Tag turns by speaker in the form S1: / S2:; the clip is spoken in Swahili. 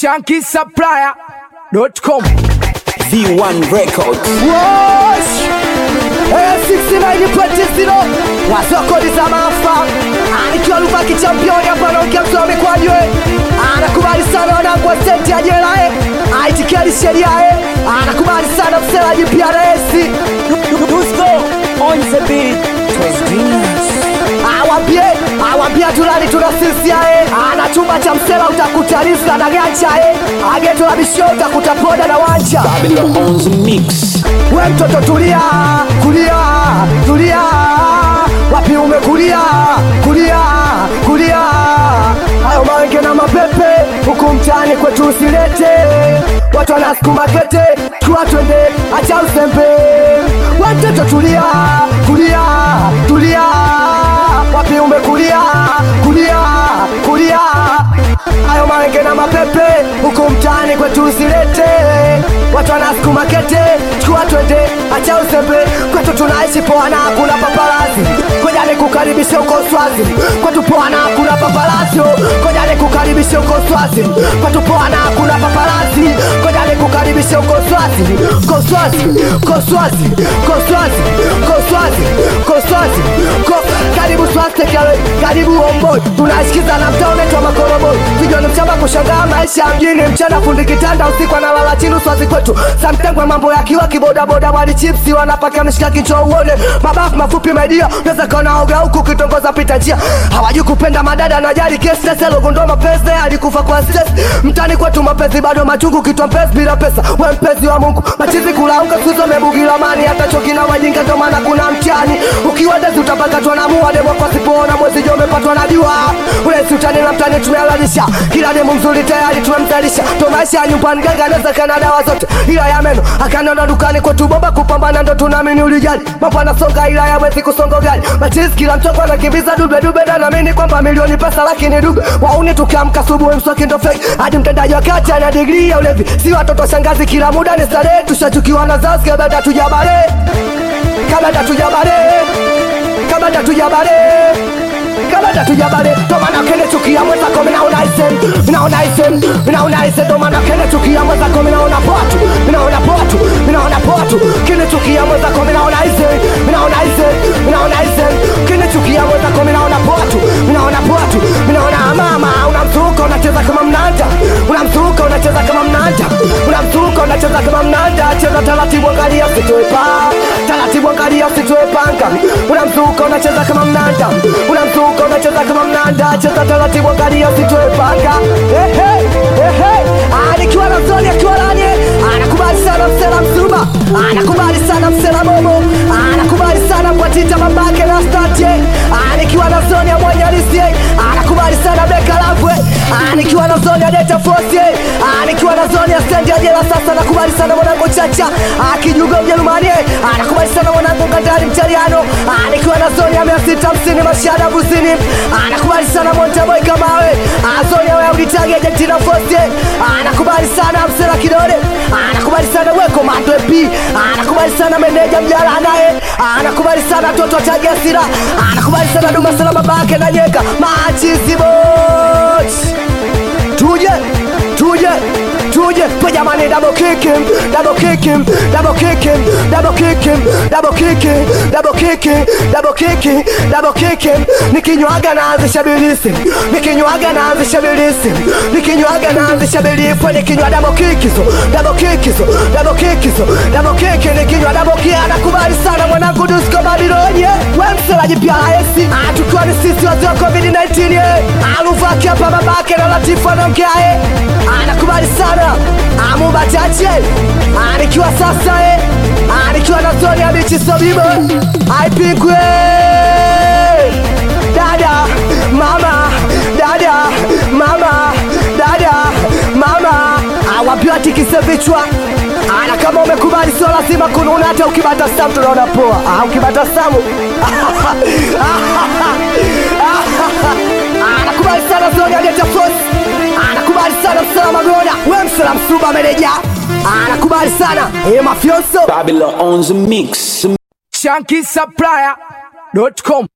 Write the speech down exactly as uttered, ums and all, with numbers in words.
S1: Shanky Supplier dot com.
S2: V one Records.
S3: Wash sixty-nine Patistino Wasoko ni Zamafa Anikiwa Lubaki championi hapa naongea msomi kwa jwe Anakubali sana wanangu wa senti ya jela eh Aitikeli sheria eh Anakubali sana msela P R S
S2: Dusko on the beat. Twas genius.
S3: Awambie, awambie tulani tunasisia eh Anachumba cha msela utakuta risa na gancha eh Ageto la bisho utakuta poda na wanja
S2: Babylon on the mix.
S3: We mtoto tulia, kulia, tulia Wapi umekulia, kulia, kulia Hayo mange na mapepe, huku mtaani kwetu usilete Watu wanasukuma kete, tuwa twende, acha usembe We mtoto tulia, kulia, tulia Wapi umekulia, kulia, kulia Hayo mange na mapepe, huku mtaani kwetu usilete Watu wanasukuma kete, tuwa twende, acha usembe Kwetu tunaishi poa na hakuna paparazi Koja ni kukaribisha uko Swazi Kwetu poa na hakuna paparazi Koja ni kukaribisha uko Swazi Kwetu poa na hakuna paparazi Koja ni kukaribisha uko Swazi Ko Swazi, ko Swazi, ko Swazi, ko Swazi, ko Swazi ko Karibu Swazi tekewe, karibu Homeboy Tunaishikiza na mtao neto Makoroboi Vijoni mchamba kushangaa maisha mjini Mchana fundi kitanda usiku na lala chini Swazi kwetu Samtengwe mambo ya kiwa kiboda boda wali chipsi Wanapaka mishika kichwa uone Mabafu mafupi media Neza kona oga huku kitongoza pita njia Hawaju kupenda madada na jari kesi Nese logondo mapese alikufa kwa stress Mtani kwetu mapezi bado machungu Kitwa mpezi bila pesa we mpezi wa Mungu Machizi kulauka suzo mebugila mani Hata choki na wajinga ndo maana kuna mtiani Ukiwa dezi utapakatwa na muwa Demo kwa sipoona mwezi jo mepatwa na jua Ulesi utani na mtani tumealalisha Kila demu mzuri tayari tumemzalisha To maisha ya nyumbani ganga neza kana dawa zote Ila ya meno akanona dukani kwetu bomba kupambana ndo tunamini ulijali Mambo anasonga ila ya wezi kusongo gari Machizi kila mtoko anakimbiza dube dube Na namini kwamba milioni pesa lakini dube Wauni tukiamka subuhi mswaki ndo fake Hadi mtendaji wa kati ana degree ya ulevi Si watoto shangazi kila muda ni starehe Tushachukiwa na zazi kabada tujabare Kabada tujabare Kabada tujabare Kabada tujabare Tomana kene chukia mweza ko mina unaisen Mina unaisen, mina unaisen Tomana kene chukia mweza ko mina una poatu Mina una poatu, mina una poatu Kene chukia mweza ko mina unaisen Mina unaisen, mina unaisen Kene chukia mweza ko mina una poatu Mina una poatu, mina una mama Una msuka unacheza kama mnanja Una msuka unacheza kama mnanja Una msuka unacheza kama mnanja Cheza taratibu angalia usitoe pa Taratibu angalia usitoe panga Una msuka unacheza kama mnanja Una msuka unacheza kama mnanja Cheza taratibu angalia usitoe panga Eh eh eh eh Anikiwa na zoni akiwa lanye Anakubali sana msela msuba Anakubali sana msela momo Anakubali sana kwa tita mambake na stati Anikiwa na zoni ya mwanyalisi Anakubali sana beka lafwe Anikiwa na zoni ya data force Anikiwa na zoni ya stand ya jela sasa Anakubali sana mwanangu chacha Akijuga mjelumani Anakubali sana mwanangu kandari mchariano Anikiwa na zoni ya mia sita hamsini mashada buzini Anakubali sana Montaboy Kamawe Zoni ya ulitage Argentina force Anakubali sana msela kidole Anakubali sana weko mando M P Anakubali sana meneja mjala naye Anakubali sana toto chage asira Anakubali sana duma sana babake na nyeka Machizi boch Tuje, tuje, tuje Kwa jamani double kick him, double kick him, double kick him, double kick him, double kick him, double kick him, double kick him, double kick him Nikinywaga naanzisha bilisi, nikinywaga naanzisha bilisi Nikinywaga naanzisha bilifu, nikinywa double kick hizo, double kick hizo, double kick hizo, double kick nikinywa double kick Anakubali sana mwanangu Dusko Babilonye We mselaji P R S Atukiwa ni sisi wazio covid nineteen Aluvaki hapa babake na Latifu anamkiae Anakubali sana Amu bachache Anikiwa sasa eh Anikiwa na zoni ya bichi sobibo Aipikwe Dada, mama Dada, mama Dada, mama Awapia tikise vichwa Ana kama umekubali sio lazima kununa Hata ukibata samu tunaona poa Ah ukibata samu Anakubali sana zoni ya data force Anakubali sana msala magona We msala msuba meneja Anakubali sana E mafioso
S2: Babylon on the mix.
S1: Shanky Supplier dot com.